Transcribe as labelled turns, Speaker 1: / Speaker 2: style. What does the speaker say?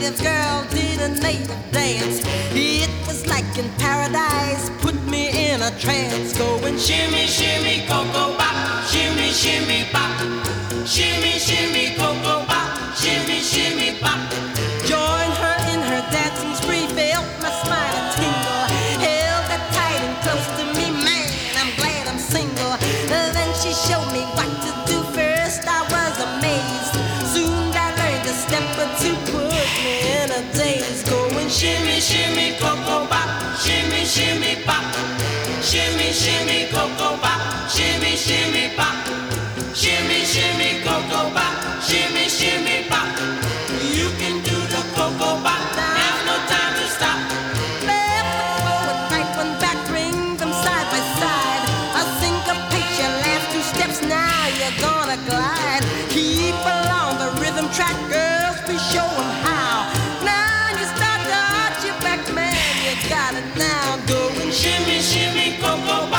Speaker 1: native girl did a native dance. It was like in paradise, put me in a trance. Going shimmy, shimmy, cocoa bop, shimmy, shimmy, bop, shimmy, shimmy, cocoa bop, shimmy, shimmy, bop. Join her in her dancing spree, felt my spine a tingle, held that tight and close to me, man, I'm glad I'm single. Then she showed me what to do. First I was amazed, soon I learned a step or two, put me in a daze. Going shimmy, shimmy, cocoa bop, shimmy, shimmy, bop, shimmy, shimmy, cocoa bop, shimmy, shimmy, bop, shimmy, shimmy, cocoa bop, shimmy, shimmy, bop. You can do the cocoa bop, there's no time to stop. Left forward, right one back, bring them side by side. A syncopate your last two steps, now you're gonna glide. Keep along the rhythm track, girls, we show 'em how. Now you start to arch your back, man, you got it now. Going shimmy, shimmy, cocoa bop.